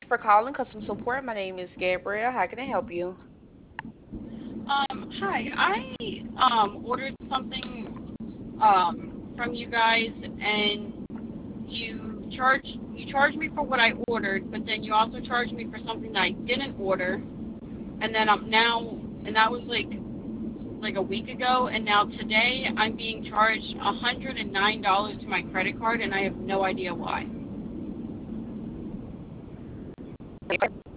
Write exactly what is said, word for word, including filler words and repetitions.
for calling customer support. My name is Gabriel. How can I help you? Um, hi. I um ordered something um from you guys, and you charge you charged me for what I ordered, but then you also charged me for something that I didn't order, and then I'm now and that was like like a week ago, and now today I'm being charged a hundred and nine dollars to my credit card, and I have no idea why.